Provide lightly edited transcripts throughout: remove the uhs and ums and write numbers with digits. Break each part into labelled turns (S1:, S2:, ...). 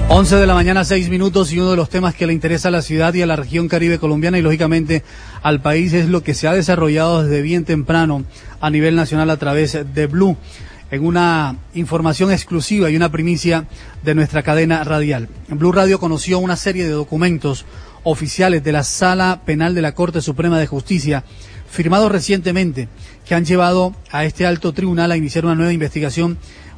S1: 11 de la mañana, 6 minutos, y uno de los temas que le interesa a la ciudad y a la región Caribe colombiana y lógicamente al país es lo que se ha desarrollado desde bien temprano a nivel nacional a través de Blue, en una información exclusiva y una primicia de nuestra cadena radial. Blue Radio conoció una serie de documentos oficiales de la Sala Penal de la Corte Suprema de Justicia, firmados recientemente, que han llevado a este alto tribunal a iniciar una nueva investigación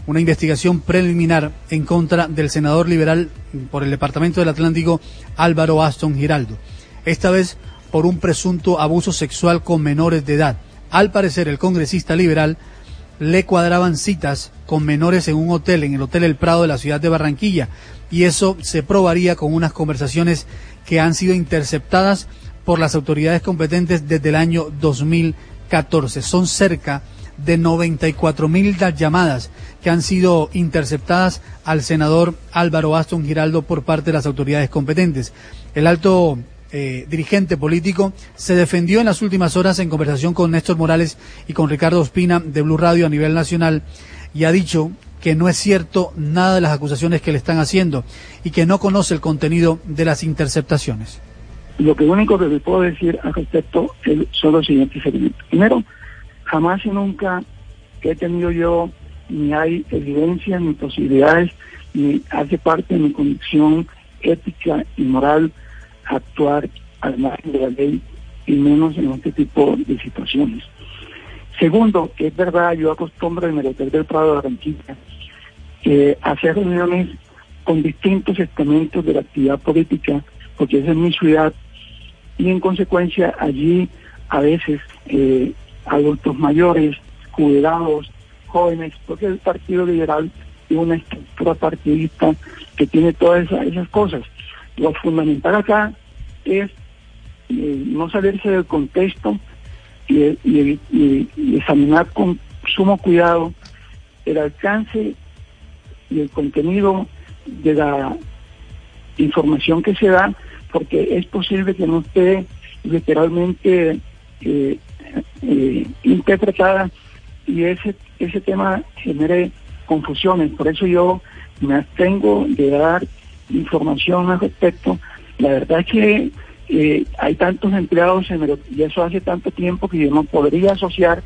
S1: preliminar en contra del senador liberal por el Departamento del Atlántico, Álvaro Aston Giraldo. Esta vez por un presunto abuso sexual con menores de edad. Al parecer, el congresista liberal le cuadraban citas con menores en un hotel, en el Hotel El Prado de la ciudad de Barranquilla, y eso se probaría con unas conversaciones que han sido interceptadas por las autoridades competentes desde el año 2014. Son cerca de 94.000 llamadas que han sido interceptadas al senador Álvaro Aston Giraldo por parte de las autoridades competentes. El alto dirigente político se defendió en las últimas horas en conversación con Néstor Morales y con Ricardo Ospina de Blue Radio a nivel nacional, y ha dicho que no es cierto nada de las acusaciones que le están haciendo y que no conoce el contenido de las interceptaciones.
S2: Lo único que le puedo decir al respecto son los siguientes elementos. Primero, jamás y nunca he tenido yo, ni hay evidencia, ni posibilidades, ni hace parte de mi convicción ética y moral actuar al margen de la ley, y menos en este tipo de situaciones. Segundo, es verdad, yo acostumbro en el Hotel del Prado de Barranquilla hacer reuniones con distintos estamentos de la actividad política, porque esa es mi ciudad, y en consecuencia allí a veces adultos mayores, jubilados, jóvenes, porque el Partido Liberal es una estructura partidista que tiene todas esas cosas. Lo fundamental acá es no salirse del contexto y examinar con sumo cuidado el alcance y el contenido de la información que se da, porque es posible que no esté literalmente interpretada y ese tema genere confusiones. Por eso yo me abstengo de dar información al respecto. La verdad es que hay tantos empleados y eso hace tanto tiempo que yo no podría asociar.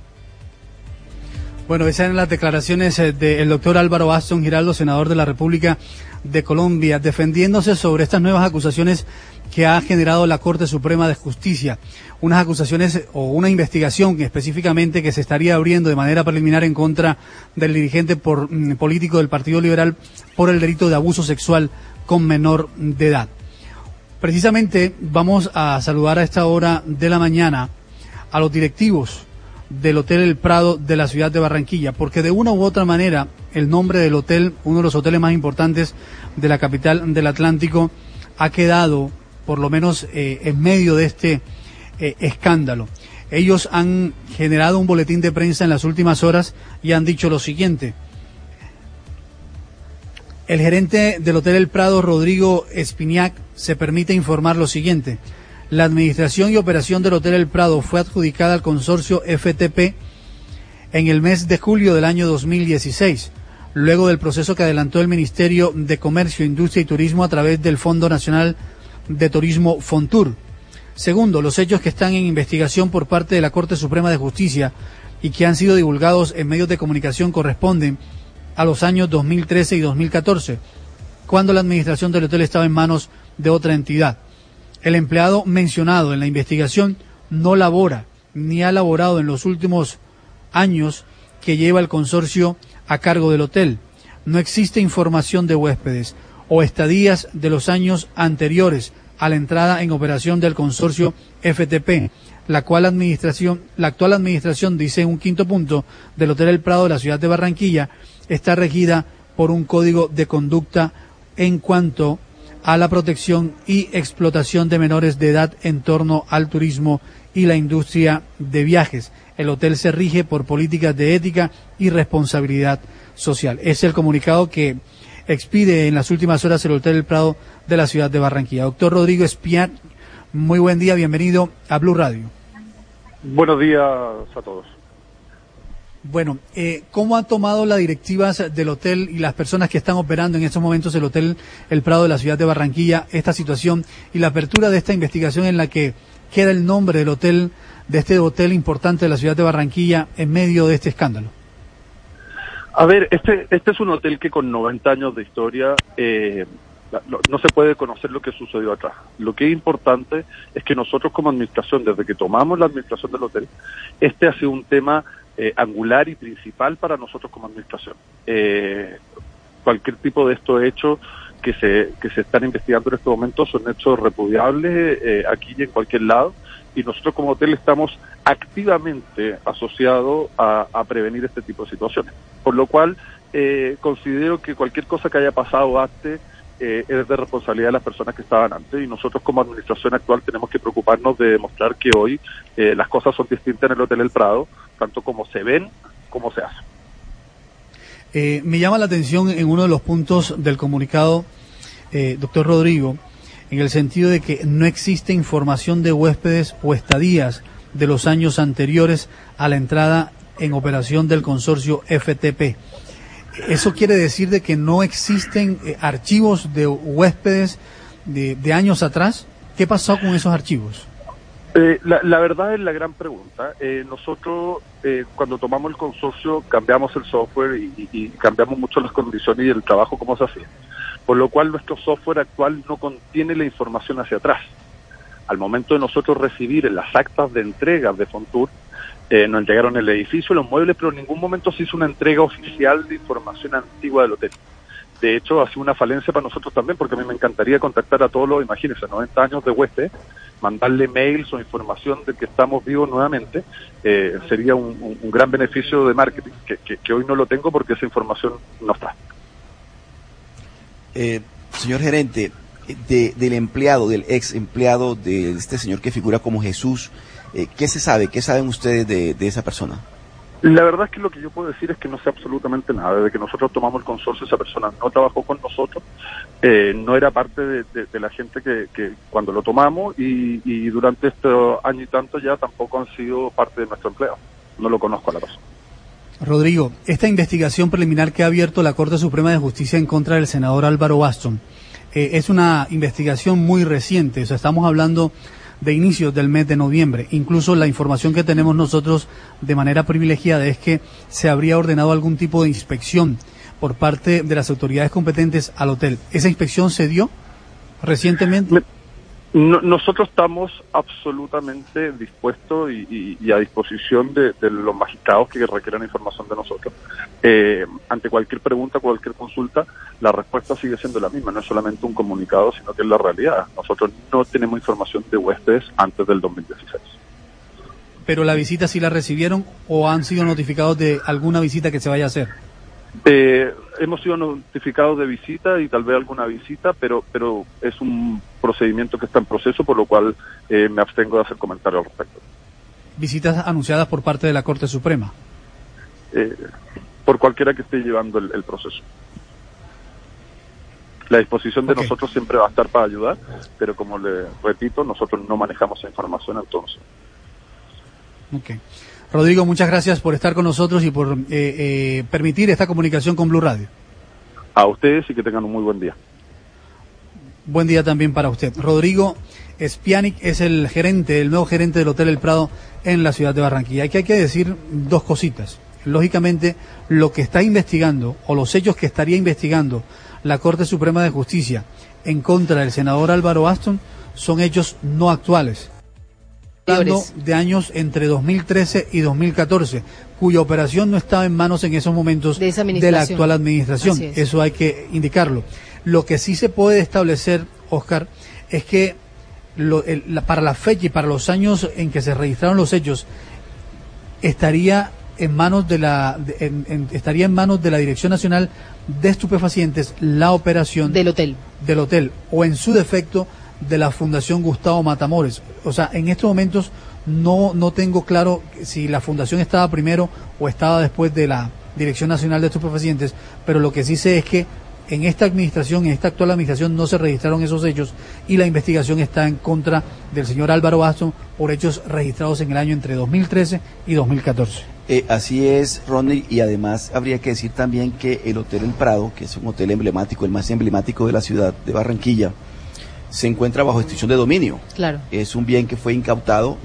S1: Bueno, esas eran las declaraciones del doctor Álvaro Aston Giraldo, senador de la República de Colombia, defendiéndose sobre estas nuevas acusaciones que ha generado la Corte Suprema de Justicia. Unas acusaciones o una investigación específicamente que se estaría abriendo de manera preliminar en contra del dirigente político del Partido Liberal por el delito de abuso sexual con menor de edad. Precisamente vamos a saludar a esta hora de la mañana a los directivos del Hotel El Prado de la ciudad de Barranquilla, porque de una u otra manera el nombre del hotel, uno de los hoteles más importantes de la capital del Atlántico, ha quedado por lo menos en medio de este escándalo. Ellos han generado un boletín de prensa en las últimas horas y han dicho lo siguiente. El gerente del Hotel El Prado, Rodrigo Espiniak, se permite informar lo siguiente. La administración y operación del Hotel El Prado fue adjudicada al consorcio FTP en el mes de julio del año 2016, luego del proceso que adelantó el Ministerio de Comercio, Industria y Turismo a través del Fondo Nacional de Turismo Fontur. Segundo, los hechos que están en investigación por parte de la Corte Suprema de Justicia y que han sido divulgados en medios de comunicación corresponden a los años 2013 y 2014, cuando la administración del hotel estaba en manos de otra entidad. El empleado mencionado en la investigación no labora ni ha laborado en los últimos años que lleva el consorcio a cargo del hotel. No existe información de huéspedes o estadías de los años anteriores a la entrada en operación del consorcio FTP, la actual administración, dice en un quinto punto del Hotel El Prado de la ciudad de Barranquilla, está regida por un código de conducta en cuanto a la protección y explotación de menores de edad en torno al turismo y la industria de viajes. El hotel se rige por políticas de ética y responsabilidad social. Es el comunicado que expide en las últimas horas el Hotel El Prado de la ciudad de Barranquilla. Doctor Rodrigo Espiniak, muy buen día, bienvenido a Blue Radio.
S3: Buenos días a todos.
S1: Bueno, ¿cómo han tomado las directivas del hotel y las personas que están operando en estos momentos el Hotel El Prado de la ciudad de Barranquilla esta situación y la apertura de esta investigación en la que queda el nombre del hotel, de este hotel importante de la ciudad de Barranquilla en medio de este escándalo?
S3: A ver, este es un hotel que con 90 años de historia no se puede conocer lo que sucedió atrás. Lo que es importante es que nosotros como administración, desde que tomamos la administración del hotel, este ha sido un tema angular y principal para nosotros como administración. Cualquier tipo de estos hechos que se están investigando en estos momentos son hechos repudiables aquí y en cualquier lado, y nosotros como hotel estamos activamente asociados a prevenir este tipo de situaciones. Por lo cual, considero que cualquier cosa que haya pasado antes es de responsabilidad de las personas que estaban antes, y nosotros como administración actual tenemos que preocuparnos de demostrar que hoy las cosas son distintas en el Hotel El Prado, tanto como se ven como se hacen.
S1: Me llama la atención en uno de los puntos del comunicado, doctor Rodrigo, en el sentido de que no existe información de huéspedes o estadías de los años anteriores a la entrada en operación del consorcio FTP. ¿Eso quiere decir de que no existen archivos de huéspedes de años atrás? ¿Qué pasó con esos archivos?
S3: La verdad es la gran pregunta. Nosotros, cuando tomamos el consorcio, cambiamos el software y cambiamos mucho las condiciones y el trabajo como se hacía. Por lo cual nuestro software actual no contiene la información hacia atrás. Al momento de nosotros recibir las actas de entrega de Fontur, nos entregaron el edificio, los muebles, pero en ningún momento se hizo una entrega oficial de información antigua del hotel. De hecho, ha sido una falencia para nosotros también, porque a mí me encantaría contactar a todos los, imagínense, 90 años de huésped, mandarle mails o información de que estamos vivos nuevamente, sería un gran beneficio de marketing, que hoy no lo tengo porque esa información no está.
S4: Señor gerente, del empleado, del ex empleado de este señor que figura como Jesús, ¿qué se sabe? ¿Qué saben ustedes de esa persona?
S3: La verdad es que lo que yo puedo decir es que no sé absolutamente nada. Desde que nosotros tomamos el consorcio, esa persona no trabajó con nosotros, no era parte de la gente que cuando lo tomamos, y durante estos años y tanto ya tampoco han sido parte de nuestro empleo. No lo conozco a la persona.
S1: Rodrigo, esta investigación preliminar que ha abierto la Corte Suprema de Justicia en contra del senador Álvaro Waston es una investigación muy reciente. O sea, estamos hablando de inicios del mes de noviembre. Incluso la información que tenemos nosotros de manera privilegiada es que se habría ordenado algún tipo de inspección por parte de las autoridades competentes al hotel. ¿Esa inspección se dio recientemente?
S3: Nosotros estamos absolutamente dispuestos y a disposición de los magistrados que requieran información de nosotros. Ante cualquier pregunta, cualquier consulta, la respuesta sigue siendo la misma. No es solamente un comunicado, sino que es la realidad. Nosotros no tenemos información de huéspedes antes del 2016.
S1: ¿Pero la visita sí la recibieron o han sido notificados de alguna visita que se vaya a hacer?
S3: Hemos sido notificados de visita y tal vez alguna visita, pero es un procedimiento que está en proceso, por lo cual me abstengo de hacer comentarios al respecto.
S1: ¿Visitas anunciadas por parte de la Corte Suprema?
S3: Por cualquiera que esté llevando el proceso. La disposición de nosotros siempre va a estar para ayudar, pero como le repito, nosotros no manejamos esa información entonces.
S1: Okay. Rodrigo, muchas gracias por estar con nosotros y por permitir esta comunicación con Blue Radio.
S3: A ustedes y que tengan un muy buen día.
S1: Buen día también para usted. Rodrigo Spianic es el nuevo gerente del Hotel El Prado en la ciudad de Barranquilla. Aquí hay que decir dos cositas. Lógicamente, lo que está investigando o los hechos que estaría investigando la Corte Suprema de Justicia en contra del senador Álvaro Waston son hechos no actuales. Hablando de años entre 2013 y 2014, cuya operación no estaba en manos en esos momentos de la actual administración. Eso hay que indicarlo. Lo que sí se puede establecer, Oscar, es que para la fecha y para los años en que se registraron los hechos, estaría en manos de la Dirección Nacional de Estupefacientes la operación del hotel o en su defecto de la Fundación Gustavo Matamores. O sea, en estos momentos no tengo claro si la fundación estaba primero o estaba después de la Dirección Nacional de Estupefacientes, pero lo que sí sé es que en esta actual administración no se registraron esos hechos y la investigación está en contra del señor Álvaro Waston por hechos registrados en el año entre 2013 y 2014.
S4: Así es, Rodney, y además habría que decir también que el Hotel El Prado, que es un hotel emblemático, el más emblemático de la ciudad de Barranquilla, se encuentra bajo extinción de dominio.
S5: Claro.
S4: Es un bien que fue incautado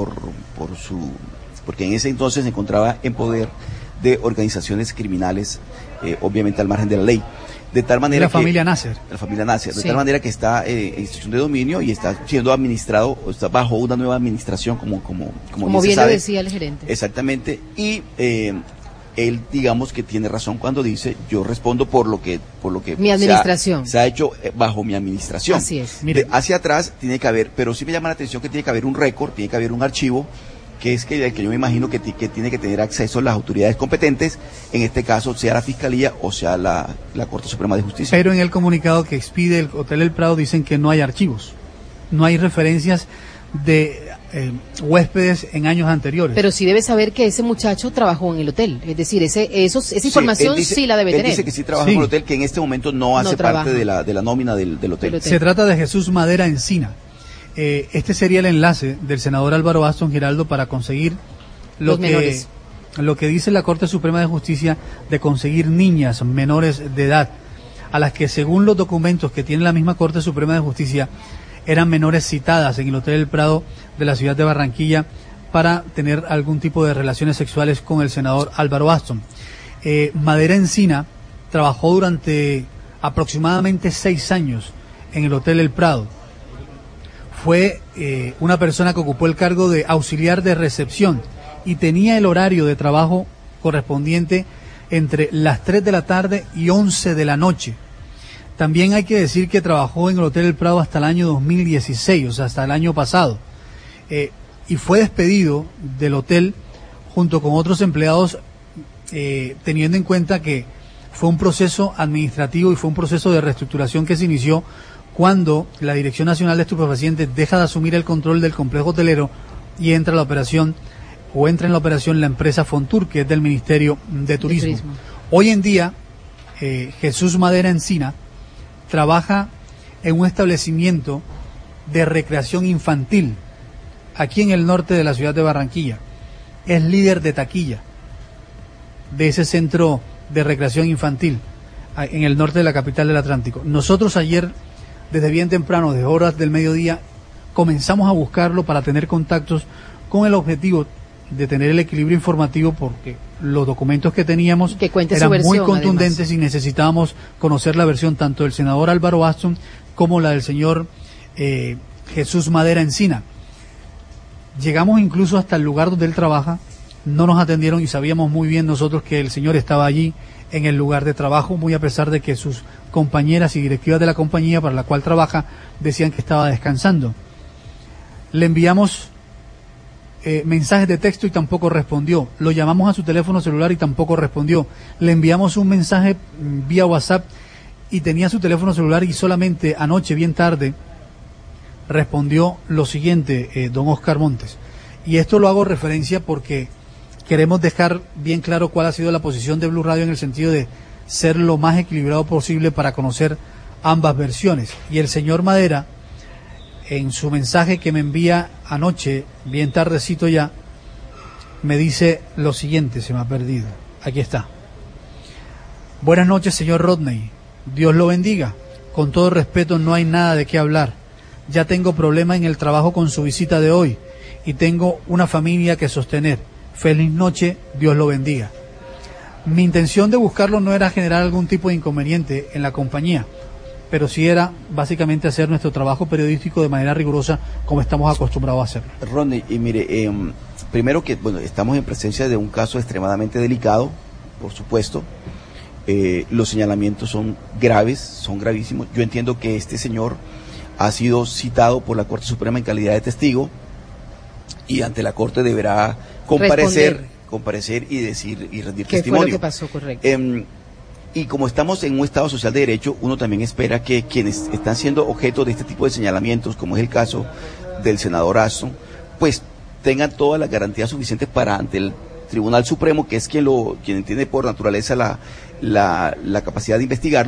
S4: porque en ese entonces se encontraba en poder de organizaciones criminales, obviamente al margen de la ley. De tal manera
S1: la familia Nasser.
S4: La familia Nasser, de
S5: Sí.
S4: tal manera que está en extinción de dominio y está siendo administrado, o está bajo una nueva administración, como
S5: Como bien lo decía el gerente.
S4: Exactamente, y él, digamos que tiene razón cuando dice, yo respondo por lo que
S5: Mi administración.
S4: se ha hecho bajo mi administración.
S5: Así es.
S1: Mire.
S4: Hacia atrás tiene que haber, pero sí me llama la atención que tiene que haber un récord, tiene que haber un archivo, que es que yo me imagino que tiene que tener acceso las autoridades competentes, en este caso sea la Fiscalía o sea la Corte Suprema de Justicia.
S1: Pero en el comunicado que expide el Hotel El Prado dicen que no hay archivos, no hay referencias de huéspedes en años anteriores.
S5: Pero sí debe saber que ese muchacho trabajó en el hotel. Es decir, esa información
S4: él dice,
S5: sí la debe
S4: él
S5: tener.
S4: dice que sí trabaja
S1: Sí.
S4: en el hotel, que en este momento no hace
S5: trabaja.
S4: parte de la nómina del hotel.
S5: Del hotel.
S1: Se trata de Jesús Madera Encina. Este sería el enlace del senador Álvaro Aston Giraldo para conseguir
S5: Los menores.
S1: lo que dice la Corte Suprema de Justicia de conseguir niñas menores de edad, a las que según los documentos que tiene la misma Corte Suprema de Justicia eran menores citadas en el Hotel El Prado de la ciudad de Barranquilla para tener algún tipo de relaciones sexuales con el senador Álvaro Aston. Madera Encina trabajó durante aproximadamente 6 años en el Hotel El Prado. Fue una persona que ocupó el cargo de auxiliar de recepción y tenía el horario de trabajo correspondiente entre las 3 de la tarde y 11 de la noche. También hay que decir que trabajó en el Hotel El Prado hasta el año 2016, o sea, hasta el año pasado. Y fue despedido del hotel junto con otros empleados, teniendo en cuenta que fue un proceso administrativo y fue un proceso de reestructuración que se inició cuando la Dirección Nacional de Estupefacientes deja de asumir el control del complejo hotelero y entra en la operación la empresa Fontur, que es del Ministerio de Turismo. Hoy en día, Jesús Madera Encina trabaja en un establecimiento de recreación infantil aquí en el norte de la ciudad de Barranquilla. Es líder de taquilla de ese centro de recreación infantil en el norte de la capital del Atlántico. Nosotros ayer, desde bien temprano, de horas del mediodía, comenzamos a buscarlo para tener contactos con el objetivo de tener el equilibrio informativo, porque los documentos que teníamos eran muy contundentes, además, y necesitábamos conocer la versión tanto del senador Álvaro Aston como la del señor Jesús Madera Encina. Llegamos incluso hasta el lugar donde él trabaja, no nos atendieron y sabíamos muy bien nosotros que el señor estaba allí en el lugar de trabajo, muy a pesar de que sus compañeras y directivas de la compañía para la cual trabaja decían que estaba descansando. Le enviamos mensajes de texto y tampoco respondió. Lo llamamos a su teléfono celular y tampoco respondió. Le enviamos un mensaje vía WhatsApp y tenía su teléfono celular y solamente anoche, bien tarde, respondió lo siguiente, don Oscar Montes. Y esto lo hago referencia porque queremos dejar bien claro cuál ha sido la posición de Blue Radio en el sentido de ser lo más equilibrado posible para conocer ambas versiones. Y el señor Madera, en su mensaje que me envía anoche, bien tardecito ya, me dice lo siguiente, se me ha perdido. Aquí está. Buenas noches, señor Rodney. Dios lo bendiga. Con todo respeto, no hay nada de qué hablar. Ya tengo problema en el trabajo con su visita de hoy y tengo una familia que sostener. Feliz noche, Dios lo bendiga. Mi intención de buscarlo no era generar algún tipo de inconveniente en la compañía, pero sí era básicamente hacer nuestro trabajo periodístico de manera rigurosa como estamos acostumbrados a hacerlo.
S4: Rodney, y mire, primero que, bueno, estamos en presencia de un caso extremadamente delicado, por supuesto. Los señalamientos son graves, son gravísimos. Yo entiendo que este señor ha sido citado por la Corte Suprema en calidad de testigo y ante la Corte deberá comparecer y decir y rendir testimonio.
S5: ¿Qué fue lo que pasó? Correcto.
S4: Y como estamos en un Estado social de derecho, uno también espera que quienes están siendo objeto de este tipo de señalamientos, como es el caso del senador Aston, pues tengan todas las garantías suficientes para ante el Tribunal Supremo, que es quien tiene por naturaleza la capacidad de investigarlo,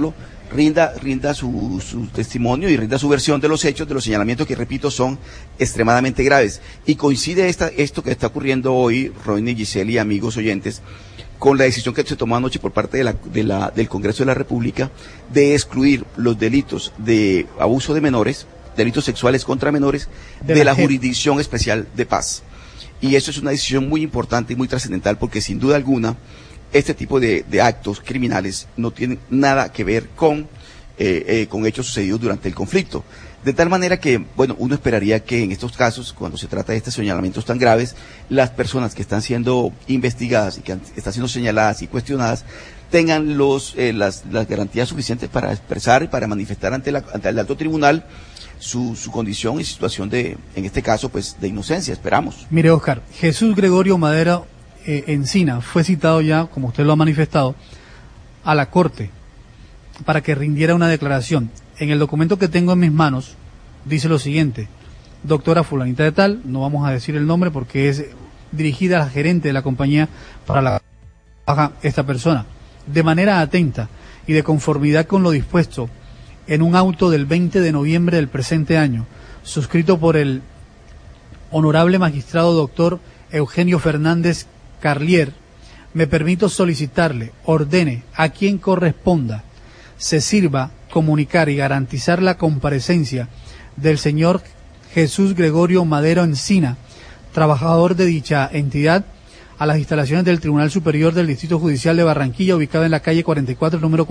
S4: rinda su testimonio y rinda su versión de los hechos, de los señalamientos que, repito, son extremadamente graves. Y coincide esto que está ocurriendo hoy, Rodney, Giselle y amigos oyentes, con la decisión que se tomó anoche por parte del Congreso de la República de excluir los delitos de abuso de menores, delitos sexuales contra menores, de la Jurisdicción Especial de Paz. Y eso es una decisión muy importante y muy trascendental, porque sin duda alguna este tipo de actos criminales no tienen nada que ver con hechos sucedidos durante el conflicto. De tal manera que, bueno, uno esperaría que en estos casos, cuando se trata de estos señalamientos tan graves, las personas que están siendo investigadas y que están siendo señaladas y cuestionadas tengan las garantías suficientes para expresar y para manifestar ante el alto tribunal su condición y situación en este caso, pues, de inocencia, esperamos.
S1: Mire, Oscar, Jesús Gregorio Madero Encina fue citado ya, como usted lo ha manifestado, a la Corte para que rindiera una declaración. En el documento que tengo en mis manos dice lo siguiente: doctora fulanita de tal, no vamos a decir el nombre porque es dirigida a la gerente de la compañía para la que trabaja esta persona, de manera atenta y de conformidad con lo dispuesto en un auto del 20 de noviembre del presente año, suscrito por el honorable magistrado doctor Eugenio Fernández Carlier, me permito solicitarle, ordene a quien corresponda, se sirva comunicar y garantizar la comparecencia del señor Jesús Gregorio Madero Encina, trabajador de dicha entidad, a las instalaciones del Tribunal Superior del Distrito Judicial de Barranquilla, ubicado en la calle 44, número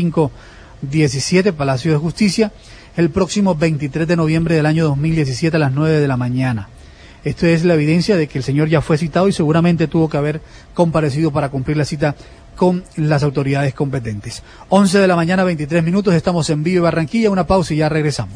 S1: 4517, Palacio de Justicia, el próximo 23 de noviembre del año 2017 a las 9 de la mañana. Esto es la evidencia de que el señor ya fue citado y seguramente tuvo que haber comparecido para cumplir la cita con las autoridades competentes. 11 de la mañana, 23 minutos, estamos en Vive Barranquilla, una pausa y ya regresamos.